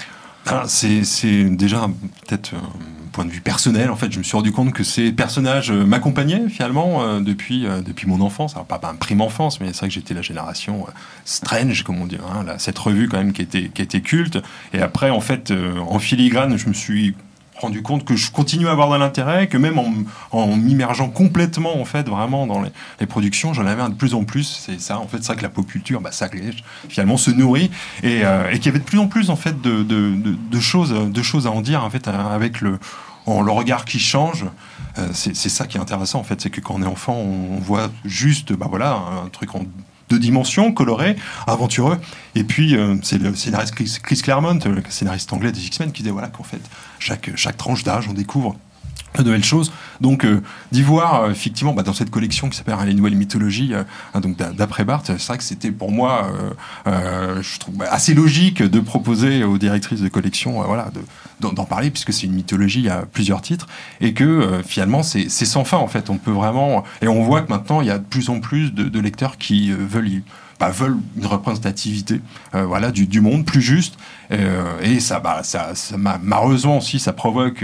C'est déjà peut-être un point de vue personnel. En fait, je me suis rendu compte que ces personnages m'accompagnaient finalement depuis mon enfance. Alors pas ma prime enfance, mais c'est vrai que j'étais la génération Strange, comme on dit, hein, cette revue quand même qui était culte. Et après, en fait, en filigrane, je me suis rendu compte que je continue à avoir de l'intérêt, que même en m'immergeant complètement en fait vraiment dans les productions, j'en avais de plus en plus. C'est ça en fait, c'est vrai que la pop culture, ça finalement se nourrit et qu'il y avait de plus en plus en fait de choses à en dire en fait avec le regard qui change. C'est ça qui est intéressant en fait, c'est que quand on est enfant, on voit juste un truc en 2 dimensions, coloré, aventureux. Et puis, c'est le scénariste Chris Claremont, le scénariste anglais des X-Men, qui disait qu'en fait, chaque tranche d'âge, on découvre de nouvelles choses. Donc, d'y voir, effectivement, dans cette collection qui s'appelle Les Nouvelles Mythologies, donc d'après Barthes, c'est vrai que c'était pour moi, je trouve assez logique de proposer aux directrices de collection, d'en parler, puisque c'est une mythologie à plusieurs titres, et que finalement, c'est sans fin, en fait. On peut vraiment... Et on voit que maintenant, il y a de plus en plus de lecteurs qui veulent une représentativité du monde plus juste, et ça malheureusement aussi ça provoque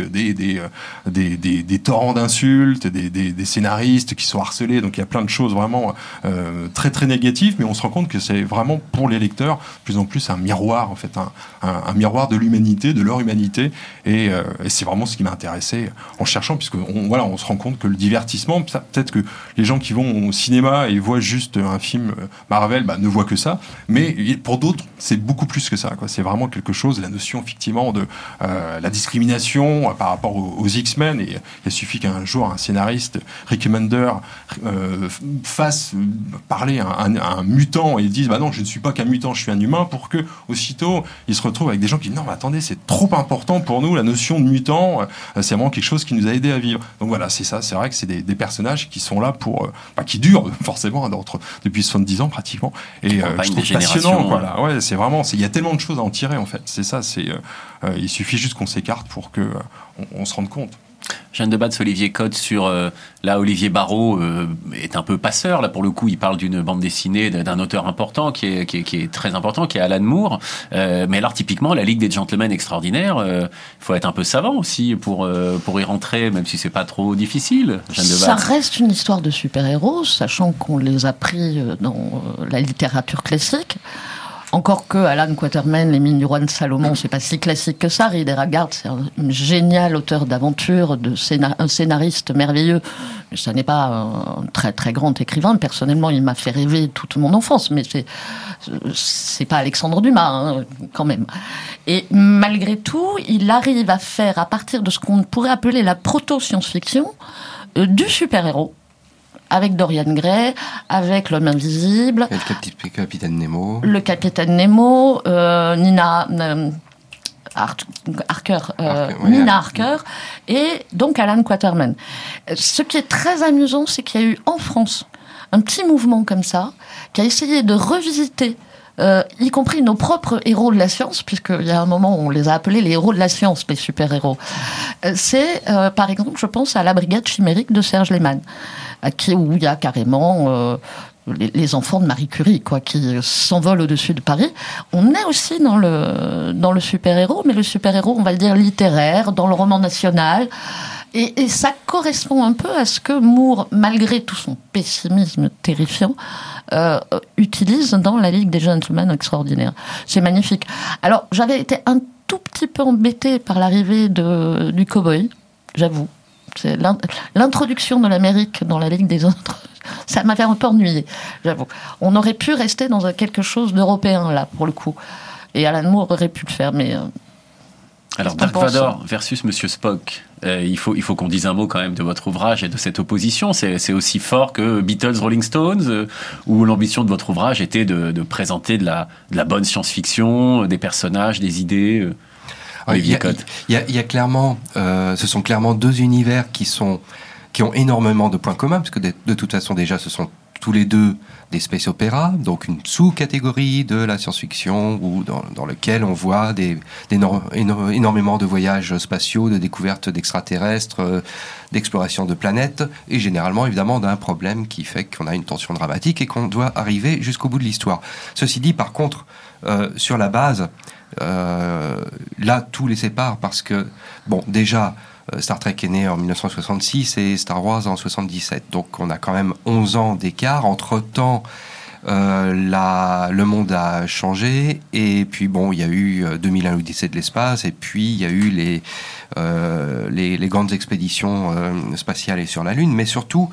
des torrents d'insultes, des scénaristes qui sont harcelés, donc il y a plein de choses vraiment très très négatives, mais on se rend compte que c'est vraiment pour les lecteurs de plus en plus un miroir en fait, un miroir de l'humanité, de leur humanité, et c'est vraiment ce qui m'a intéressé en cherchant, puisque on se rend compte que le divertissement, peut-être que les gens qui vont au cinéma et voient juste un film Marvel ne voit que ça, mais pour d'autres c'est beaucoup plus que ça, quoi. C'est vraiment quelque chose, la notion effectivement de la discrimination par rapport aux X-Men, et il suffit qu'un jour un scénariste, Rick Remender, fasse parler un mutant et dise non, je ne suis pas qu'un mutant, je suis un humain, pour que aussitôt il se retrouve avec des gens qui disent non mais attendez, c'est trop important pour nous, la notion de mutant, c'est vraiment quelque chose qui nous a aidé à vivre. Donc voilà, c'est ça, c'est vrai que c'est des personnages qui sont là pour qui durent forcément depuis 70 ans pratiquement. Et je trouve passionnant. Voilà. Ouais, c'est vraiment, il y a tellement de choses à en tirer en fait. C'est ça. Il suffit juste qu'on s'écarte pour que on se rende compte. Jeanne de Batz, Olivier Cotte, sur là, Olivier Barrault est un peu passeur. Là, pour le coup, il parle d'une bande dessinée d'un auteur important qui est très important, qui est Alan Moore. Mais alors, typiquement, la Ligue des Gentlemen Extraordinaires, il faut être un peu savant aussi pour y rentrer, même si c'est pas trop difficile. Jeanne de Batz. Ça reste une histoire de super-héros, sachant qu'on les a pris dans la littérature classique. Encore que Alan Quatermain, Les Mines du Roi de Salomon, c'est pas si classique que ça. Rider Haggard, c'est un génial auteur d'aventure, un scénariste merveilleux. Mais ça n'est pas un très très grand écrivain. Personnellement, il m'a fait rêver toute mon enfance. Mais c'est pas Alexandre Dumas, quand même. Et malgré tout, il arrive à faire, à partir de ce qu'on pourrait appeler la proto-science-fiction, du super-héros. Avec Dorian Gray, avec L'Homme Invisible. Et le Capitaine Nemo. Le Capitaine Nemo, Nina... Harker, Nina Harker, et donc Alan Quatermain. Ce qui est très amusant, c'est qu'il y a eu en France un petit mouvement comme ça, qui a essayé de revisiter y compris nos propres héros de la science, puisqu'il y a un moment où on les a appelés les héros de la science, les super-héros. C'est, par exemple, je pense à la brigade chimérique de Serge Lehmann, où il y a carrément les enfants de Marie Curie, qui s'envolent au-dessus de Paris. On est aussi dans le super-héros, mais le super-héros, on va le dire, littéraire, dans le roman national. Et ça correspond un peu à ce que Moore, malgré tout son pessimisme terrifiant, utilise dans La Ligue des Gentlemen Extraordinaires. C'est magnifique. Alors, j'avais été un tout petit peu embêtée par l'arrivée du cow-boy, j'avoue. C'est l'introduction de l'Amérique dans La Ligue des autres. Ça m'avait un peu ennuyé, j'avoue. On aurait pu rester dans quelque chose d'européen, là, pour le coup. Et Alan Moore aurait pu le faire, mais... Alors, Dark Vador versus Monsieur Spock, il faut qu'on dise un mot quand même de votre ouvrage et de cette opposition. C'est aussi fort que Beatles, Rolling Stones, où l'ambition de votre ouvrage était de présenter de la bonne science-fiction, des personnages, des idées. Il y a clairement, ce sont clairement deux univers qui ont énormément de points communs, parce que de toute façon déjà, ce sont tous les deux des space opéras, donc une sous-catégorie de la science-fiction où dans lequel on voit énormément de voyages spatiaux, de découvertes d'extraterrestres, d'exploration de planètes, et généralement évidemment d'un problème qui fait qu'on a une tension dramatique et qu'on doit arriver jusqu'au bout de l'histoire. Ceci dit, par contre, sur la base, là tout les sépare parce que, bon, déjà, Star Trek est né en 1966 et Star Wars en 77. Donc on a quand même 11 ans d'écart. Entre-temps, le monde a changé. Et puis bon, il y a eu 2001 l'Odyssée de l'espace. Et puis il y a eu les grandes expéditions spatiales et sur la Lune. Mais surtout,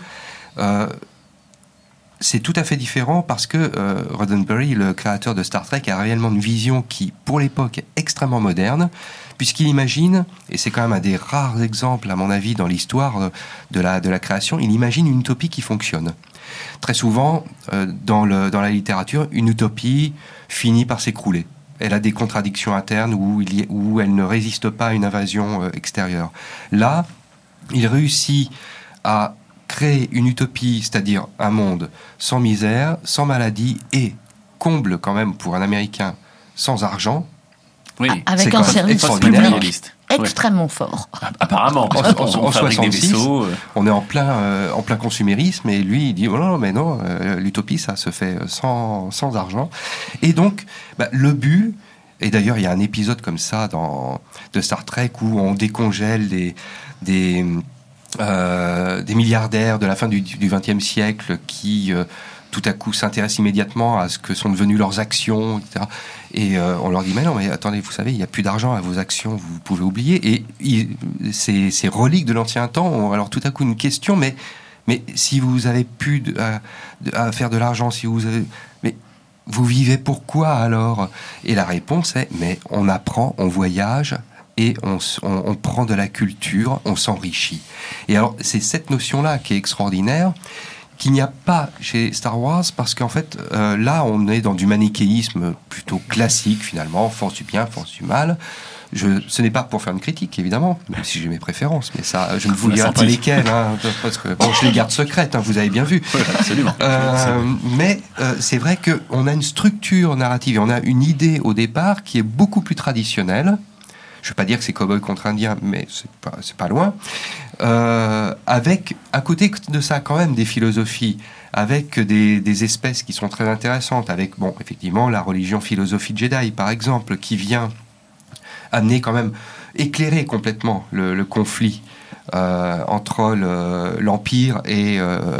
c'est tout à fait différent parce que Roddenberry, le créateur de Star Trek, a réellement une vision qui, pour l'époque, est extrêmement moderne, puisqu'il imagine, et c'est quand même un des rares exemples, à mon avis, dans l'histoire de la création, il imagine une utopie qui fonctionne. Très souvent, dans la littérature, une utopie finit par s'écrouler. Elle a des contradictions internes où elle ne résiste pas à une invasion extérieure. Là, il réussit à créer une utopie, c'est-à-dire un monde sans misère, sans maladie et comble quand même pour un Américain sans argent. Oui, avec un service public extrêmement fort. Apparemment, en 66, on est en plein consumérisme et lui il dit oh non mais non, l'utopie ça se fait sans argent. Et donc le but, et d'ailleurs il y a un épisode comme ça de Star Trek où on décongèle des milliardaires de la fin du XXe siècle qui tout à coup s'intéressent immédiatement à ce que sont devenues leurs actions, etc. Et on leur dit mais non, mais attendez, vous savez, il n'y a plus d'argent à vos actions, vous pouvez oublier. Et ces reliques de l'ancien temps ont alors tout à coup une question, mais si vous avez plus à faire de l'argent, si vous avez... Mais vous vivez pourquoi alors? Et la réponse est mais on apprend, on voyage, et on prend de la culture, on s'enrichit. Et alors, c'est cette notion-là qui est extraordinaire, qu'il n'y a pas chez Star Wars, parce qu'en fait, là, on est dans du manichéisme plutôt classique, finalement, force du bien, force du mal. Ce n'est pas pour faire une critique, évidemment, même si j'ai mes préférences, mais ça, je ne vous dirai pas lesquelles, parce que bon, je les garde secrètes, vous avez bien vu. Oui, absolument. Mais c'est vrai qu'on a une structure narrative, et on a une idée au départ qui est beaucoup plus traditionnelle. Je ne veux pas dire que c'est cow-boy contre indien, mais c'est pas loin. Avec, à côté de ça, quand même, des philosophies, avec des espèces qui sont très intéressantes, avec, bon, effectivement, la religion philosophie Jedi, par exemple, qui vient amener quand même, éclairer complètement le conflit entre l'Empire et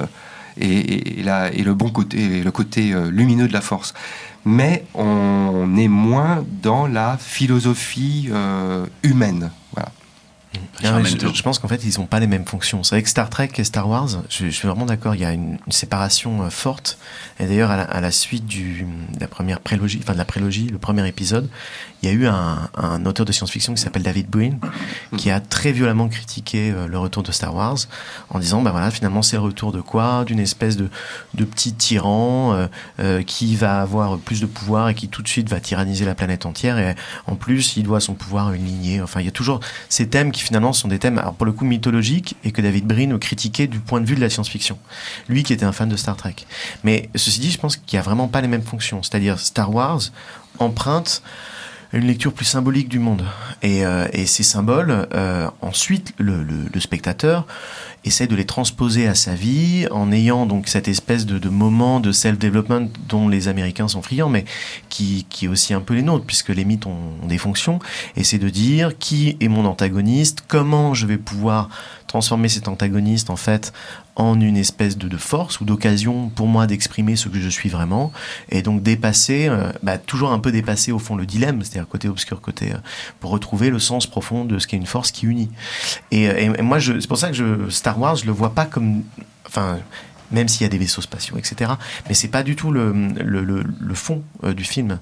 le bon côté, le côté lumineux de la Force. Mais on est moins dans la philosophie humaine. Voilà. Je pense qu'en fait, ils n'ont pas les mêmes fonctions. C'est vrai que Star Trek et Star Wars, je suis vraiment d'accord, il y a une séparation forte. Et d'ailleurs, à la suite de la prélogie, le premier épisode, il y a eu un auteur de science-fiction qui s'appelle David Brin, qui a très violemment critiqué le retour de Star Wars, en disant, finalement, c'est le retour de quoi ? D'une espèce de petit tyran qui va avoir plus de pouvoir et qui tout de suite va tyranniser la planète entière. Et en plus, il doit son pouvoir à une lignée. Enfin, il y a toujours ces thèmes qui finalement sont des thèmes, alors pour le coup mythologiques, et que David Brin critiquait du point de vue de la science-fiction. Lui qui était un fan de Star Trek. Mais ceci dit, je pense qu'il n'y a vraiment pas les mêmes fonctions. C'est-à-dire Star Wars emprunte une lecture plus symbolique du monde. Et ces symboles, ensuite, le spectateur essaie de les transposer à sa vie en ayant donc cette espèce de moment de self-development dont les Américains sont friands, mais qui est aussi un peu les nôtres, puisque les mythes ont des fonctions. Et c'est de dire qui est mon antagoniste, comment je vais pouvoir transformer cet antagoniste en fait en une espèce de force ou d'occasion pour moi d'exprimer ce que je suis vraiment, et donc dépasser, toujours un peu dépasser au fond le dilemme, c'est-à-dire côté obscur, pour retrouver le sens profond de ce qu'est une force qui unit. Et moi, c'est pour ça que Star Wars, je le vois pas comme, même s'il y a des vaisseaux spatiaux, etc. Mais c'est pas du tout le fond du film.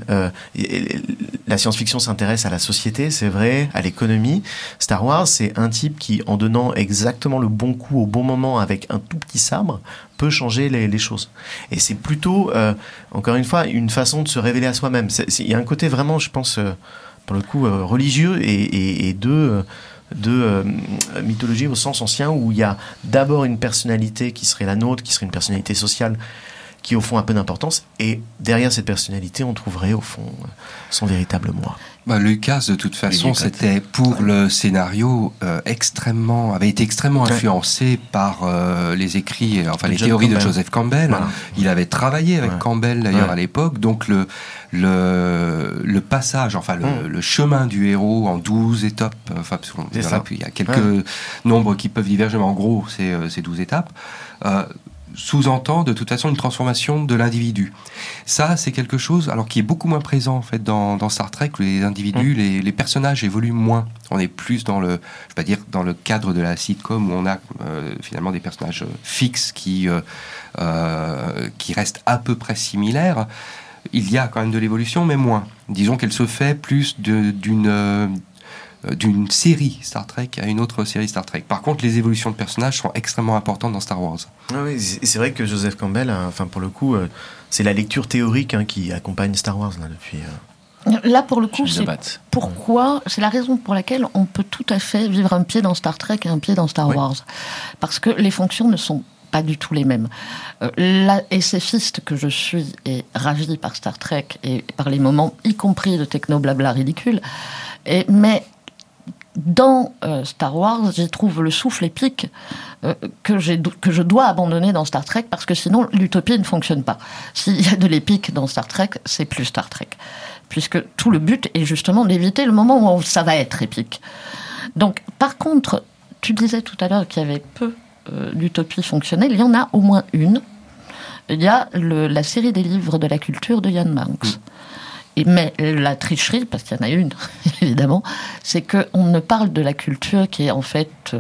La science-fiction s'intéresse à la société, c'est vrai, à l'économie. Star Wars, c'est un type qui, en donnant exactement le bon coup au bon moment avec un tout petit sabre, peut changer les choses. Et c'est plutôt, encore une fois, une façon de se révéler à soi-même. Il y a un côté vraiment, je pense, pour le coup, religieux et de mythologie au sens ancien, où il y a d'abord une personnalité qui serait la nôtre, qui serait une personnalité sociale qui au fond a peu d'importance, et derrière cette personnalité on trouverait au fond son véritable moi. Lucas, de toute façon, c'était pour le scénario avait été extrêmement influencé par les écrits, les théories de Joseph Campbell. Voilà. Il avait travaillé avec Campbell d'ailleurs à l'époque, donc le passage, le chemin du héros en 12 étapes, puis il y a quelques nombres qui peuvent diverger, mais en gros c'est 12 étapes. Sous-entend de toute façon une transformation de l'individu. Ça, c'est quelque chose qui est beaucoup moins présent en fait dans Star Trek. Les individus, les personnages évoluent moins. On est plus dans le cadre de la sitcom où on a finalement des personnages fixes qui restent à peu près similaires. Il y a quand même de l'évolution, mais moins. Disons qu'elle se fait plus d'une série Star Trek à une autre série Star Trek. Par contre, les évolutions de personnages sont extrêmement importantes dans Star Wars. Oui, c'est vrai que Joseph Campbell, pour le coup, c'est la lecture théorique qui accompagne Star Wars depuis. Là, pour le coup, c'est la raison pour laquelle on peut tout à fait vivre un pied dans Star Trek et un pied dans Star Wars, parce que les fonctions ne sont pas du tout les mêmes. La SFiste que je suis est ravie par Star Trek et par les moments, y compris de techno-blabla ridicule, mais dans Star Wars, j'y trouve le souffle épique que je dois abandonner dans Star Trek, parce que sinon l'utopie ne fonctionne pas. S'il y a de l'épique dans Star Trek, c'est plus Star Trek, puisque tout le but est justement d'éviter le moment où ça va être épique. Donc, par contre, tu disais tout à l'heure qu'il y avait peu d'utopie fonctionnelle. Il y en a au moins une. Il y a la série des livres de la culture de Ian Banks. Mais la tricherie, parce qu'il y en a une, évidemment, c'est qu'on ne parle de la culture qui est en fait,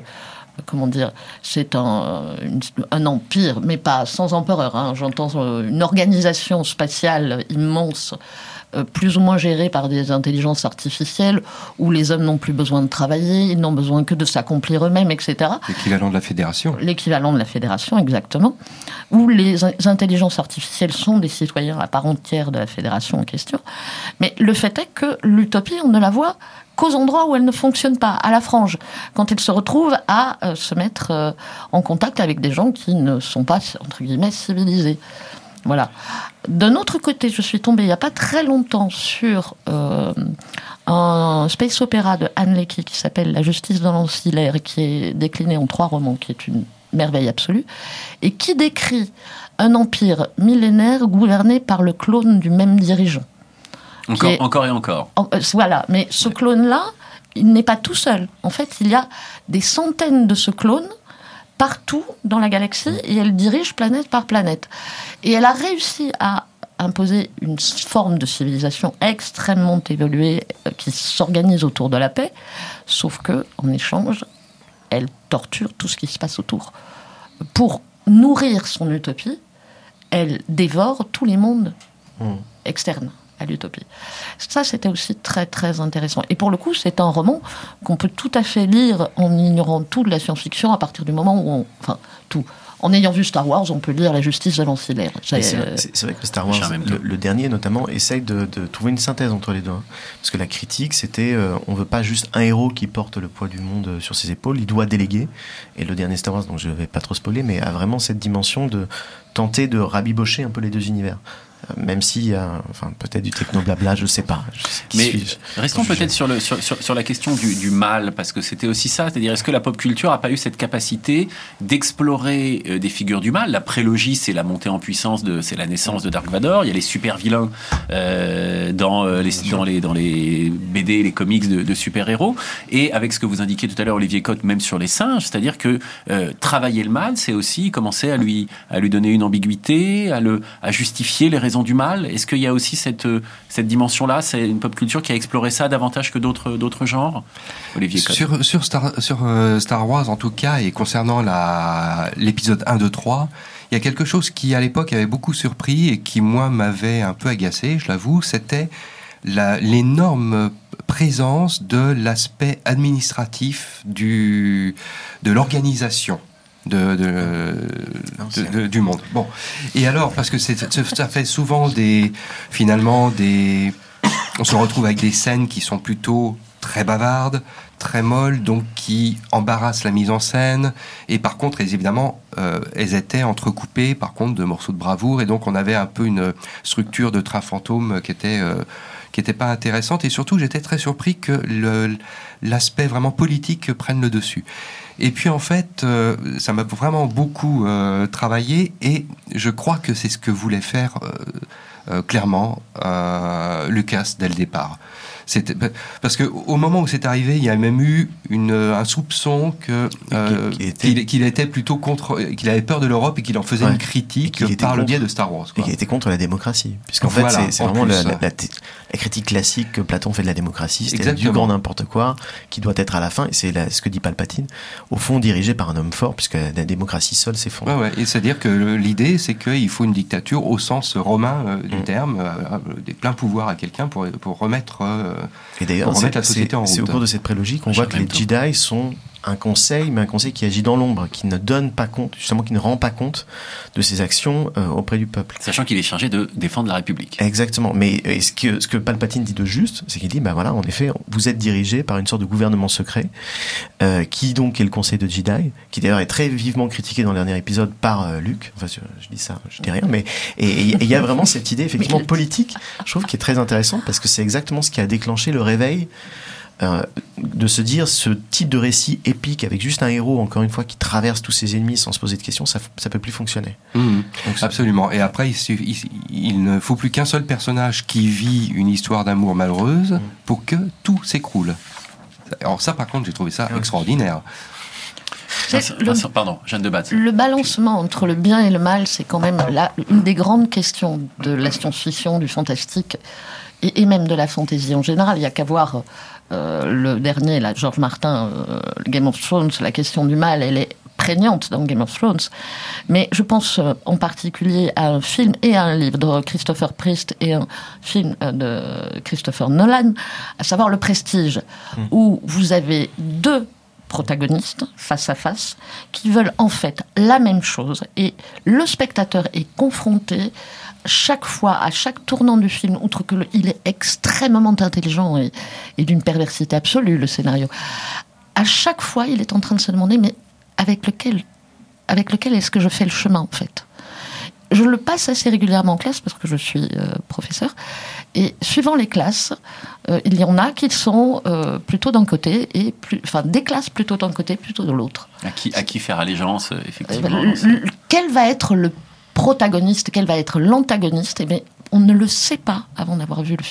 c'est un empire, mais pas sans empereur. J'entends une organisation spatiale immense, plus ou moins gérée par des intelligences artificielles, où les hommes n'ont plus besoin de travailler, ils n'ont besoin que de s'accomplir eux-mêmes, etc. L'équivalent de la fédération. L'équivalent de la fédération, exactement. Où les intelligences artificielles sont des citoyens à part entière de la fédération en question. Mais le fait est que l'utopie, on ne la voit qu'aux endroits où elle ne fonctionne pas, à la frange, quand elle se retrouve à se mettre en contact avec des gens qui ne sont pas, entre guillemets, civilisés. Voilà. D'un autre côté, je suis tombée il n'y a pas très longtemps sur un space opéra de Anne Leckie qui s'appelle La justice dans l'ancillaire, qui est décliné en 3 romans, qui est une merveille absolue, et qui décrit un empire millénaire gouverné par le clone du même dirigeant. Encore et encore. Voilà, mais ce clone-là, il n'est pas tout seul. En fait, il y a des centaines de ce clone partout dans la galaxie, et elle dirige planète par planète. Et elle a réussi à imposer une forme de civilisation extrêmement évoluée qui s'organise autour de la paix, sauf que en échange, elle torture tout ce qui se passe autour. Pour nourrir son utopie, elle dévore tous les mondes externes à l'utopie. Ça, c'était aussi très, très intéressant. Et pour le coup, c'est un roman qu'on peut tout à fait lire en ignorant tout de la science-fiction à partir du moment où en ayant vu Star Wars, on peut lire La justice de l'ancillaire. C'est vrai que Star Wars, le dernier notamment, essaye de trouver une synthèse entre les deux. Parce que la critique, c'était on veut pas juste un héros qui porte le poids du monde sur ses épaules, il doit déléguer. Et le dernier Star Wars, donc je vais pas trop spoiler, mais a vraiment cette dimension de tenter de rabibocher un peu les deux univers. Même s'il y a peut-être du techno-blabla, je sais pas. Mais restons peut-être sur la question du mal, parce que c'était aussi ça, c'est-à-dire est-ce que la pop culture n'a pas eu cette capacité d'explorer des figures du mal? La prélogie, c'est la montée en puissance, c'est la naissance de Dark Vador, il y a les super vilains dans les BD, les comics de super-héros, et avec ce que vous indiquiez tout à l'heure, Olivier Cotte, même sur les singes, c'est-à-dire que travailler le mal, c'est aussi commencer à lui donner une ambiguïté, à justifier les raisons du mal. Est-ce qu'il y a aussi cette dimension-là? C'est une pop culture qui a exploré ça davantage que d'autres genres? Olivier Cotte. Sur Star Wars, en tout cas, et concernant l'épisode 1, 2, 3, il y a quelque chose qui, à l'époque, avait beaucoup surpris et qui, moi, m'avait un peu agacé, je l'avoue, c'était l'énorme présence de l'aspect administratif de l'organisation du monde. Bon. Et alors, parce que ça fait souvent on se retrouve avec des scènes qui sont plutôt très bavardes, très molles, donc qui embarrassent la mise en scène. Et par contre, évidemment, elles étaient entrecoupées, par contre, de morceaux de bravoure. Et donc, on avait un peu une structure de train fantôme qui était pas intéressante. Et surtout, j'étais très surpris que l'aspect vraiment politique prenne le dessus. Et puis en fait, ça m'a vraiment beaucoup travaillé, et je crois que c'est ce que voulait faire clairement Lucas dès le départ. Parce que au moment où c'est arrivé, il y a même eu un soupçon qu'il était plutôt qu'il avait peur de l'Europe et qu'il en faisait une critique par le biais de Star Wars. Et qu'il était contre la démocratie, puisqu'en fait c'est vraiment la critique classique que Platon fait de la démocratie, c'est du grand n'importe quoi qui doit être à la fin, et c'est ce que dit Palpatine, au fond dirigé par un homme fort, puisque la démocratie seule s'effondre. Ouais. Et c'est-à-dire que l'idée, c'est qu'il faut une dictature au sens romain du terme, des pleins pouvoirs à quelqu'un pour remettre et d'ailleurs, la société en route. C'est au cours de cette prélogie qu'on voit que les Jedi sont un conseil qui agit dans l'ombre, qui ne donne pas compte, justement, qui ne rend pas compte de ses actions auprès du peuple. Sachant qu'il est chargé de défendre la République. Exactement. Mais ce que Palpatine dit de juste, c'est qu'il dit, en effet, vous êtes dirigé par une sorte de gouvernement secret, qui donc est le conseil de Jedi, qui d'ailleurs est très vivement critiqué dans le dernier épisode par Luke. Enfin, je dis ça, je dis rien, mais il y a vraiment cette idée effectivement politique, je trouve, qui est très intéressante, parce que c'est exactement ce qui a déclenché le réveil. De se dire, ce type de récit épique avec juste un héros, encore une fois, qui traverse tous ses ennemis sans se poser de questions, ça peut plus fonctionner. Donc, absolument. Et après, il ne faut plus qu'un seul personnage qui vit une histoire d'amour malheureuse pour que tout s'écroule. Alors ça, par contre, j'ai trouvé ça extraordinaire. Pardon, Jeanne de Batz. Le balancement entre le bien et le mal, c'est quand même une des grandes questions de la science-fiction, du fantastique et même de la fantaisie en général. Il n'y a qu'à voir le dernier, là, George Martin, Game of Thrones, la question du mal, elle est prégnante dans Game of Thrones. Mais je pense en particulier à un film et à un livre de Christopher Priest et un film de Christopher Nolan, à savoir Le Prestige, où vous avez deux protagonistes face à face qui veulent en fait la même chose, et le spectateur est confronté chaque fois, à chaque tournant du film, outre qu'il est extrêmement intelligent et d'une perversité absolue, le scénario, à chaque fois il est en train de se demander, mais avec lequel est-ce que je fais le chemin en fait? Je le passe assez régulièrement en classe parce que je suis professeur, et suivant les classes, il y en a qui sont plutôt d'un côté, des classes plutôt d'un côté, plutôt de l'autre. À qui faire allégeance, effectivement. Quel va être le protagoniste, quel va être l'antagoniste? Eh bien, on ne le sait pas avant d'avoir vu le film.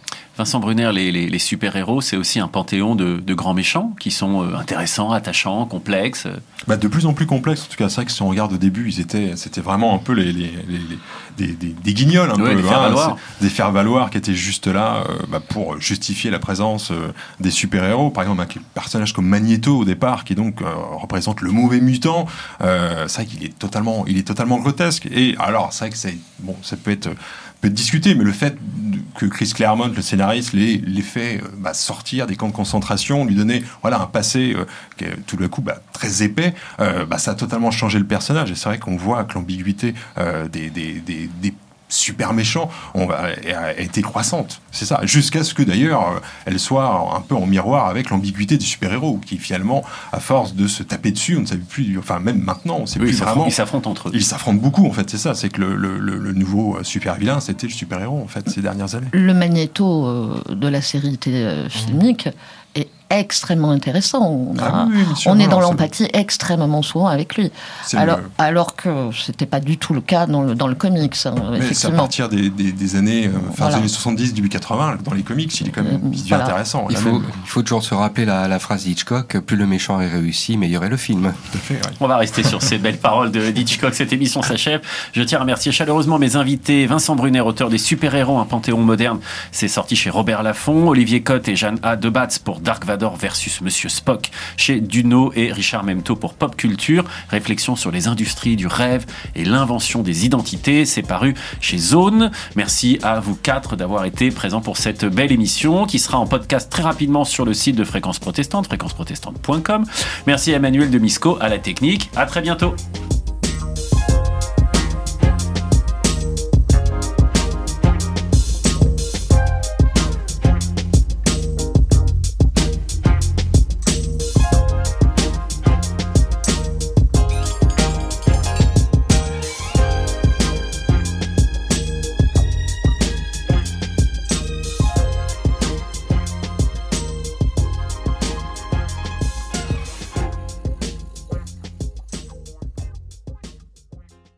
Vincent Brunner, les super-héros, c'est aussi un panthéon de grands méchants qui sont intéressants, attachants, complexes. De plus en plus complexes. En tout cas, c'est vrai que si on regarde au début, c'était vraiment un peu des guignols, des faire-valoir qui étaient juste là pour justifier la présence des super-héros. Par exemple, avec un personnage comme Magneto au départ, qui donc représente le mauvais mutant. C'est vrai qu'il est totalement grotesque. Et alors, c'est vrai que ça peut être discuté, mais le fait que Chris Claremont, le scénariste, les fait sortir des camps de concentration, lui donner un passé qui est tout d'un coup très épais, ça a totalement changé le personnage. Et c'est vrai qu'on voit que l'ambiguïté des super méchants a été croissante. C'est ça. Jusqu'à ce que d'ailleurs elle soit un peu en miroir avec l'ambiguïté des super-héros, qui finalement, à force de se taper dessus, on ne savait plus. Enfin, même maintenant, on ne sait plus vraiment. Ils s'affrontent entre eux. Ils s'affrontent beaucoup, en fait. C'est ça. C'est que le nouveau super-vilain, c'était le super-héros, en fait, ces dernières années. Le Magneto de la série filmique est extrêmement intéressant. On est dans l'empathie extrêmement souvent avec lui. Alors que c'était pas du tout le cas dans le comics. Mais c'est à partir des années des années 70, début 80, dans les comics, il est quand même intéressant. Il faut toujours se rappeler la phrase d'Hitchcock, plus le méchant est réussi, meilleur est le film. Tout à fait, ouais. On va rester sur ces belles paroles d'Hitchcock. Cette émission s'achève. Je tiens à remercier chaleureusement mes invités. Vincent Brunner, auteur des Super-héros, un panthéon moderne. C'est sorti chez Robert Laffont. Olivier Cotte et Jeanne A. Debatz pour Dark Vador versus Monsieur Spock chez Duno, et Richard Memto pour Pop Culture. Réflexion sur les industries du rêve et l'invention des identités. C'est paru chez Zone. Merci à vous 4 d'avoir été présents pour cette belle émission qui sera en podcast très rapidement sur le site de Fréquence Protestante, fréquenceprotestante.com. Merci à Emmanuel Demisco à la technique. À très bientôt.